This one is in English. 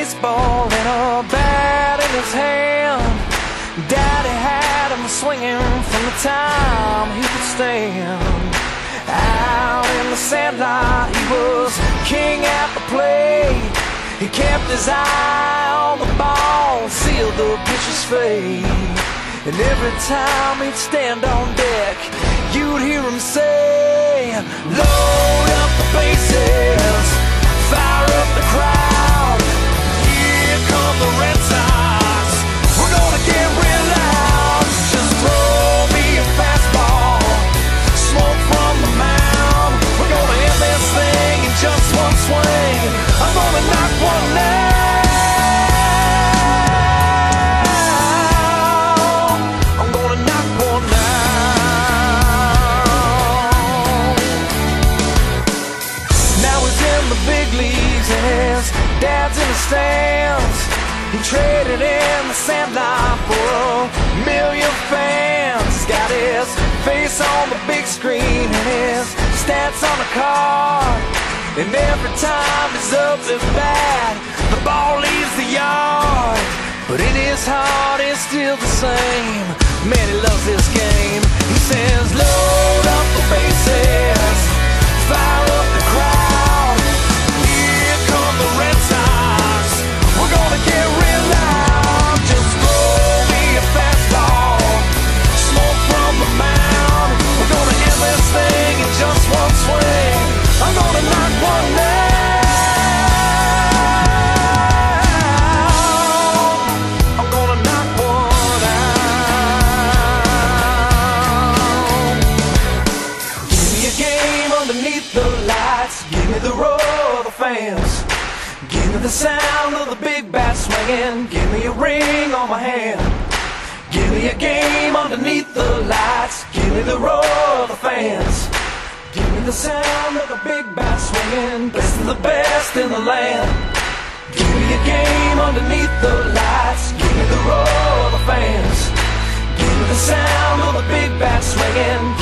baseball and a bat in his hand. Daddy had him swinging from the time he could stand. Out in the sandlot, he was king at the plate. He kept his eye on the ball, sealed the pitcher's fate. And every time he'd stand on deck, you'd hear him say, load up the bases, fire up the crowd. Here come the Red Sox, we're gonna get real loud. Just throw me a fastball, smoke from the mound. We're gonna end this thing in just one swing. I'm gonna knock one down. I'm gonna knock one down. Now he's in the big leagues and his dad's in the stands. He traded in the sandlot for 1 million fans. He's got his face on the big screen and his stats on the card. And every time he's up and bad, the ball leaves the yard. But in his heart it's still the same. Man, he loves this game. He says, load up the bases, fire up the crowd. Here come the Red Sox, we're gonna get real loud. Just throw me a fastball, smoke from the mound. We're gonna end this thing in just one swing. I'm gonna knock one down. I'm gonna knock one out. Give me a game underneath the lights. Give me the roar of the fans. Give me the sound of the big bat swinging. Give me a ring on my hand. Give me a game underneath the lights. Give me the roar of the fans. Give me the sound of the big bat swinging. Best of the best in the land. Give me a game underneath the lights. Give me the roar of the fans. Give me the sound of the big bat swinging.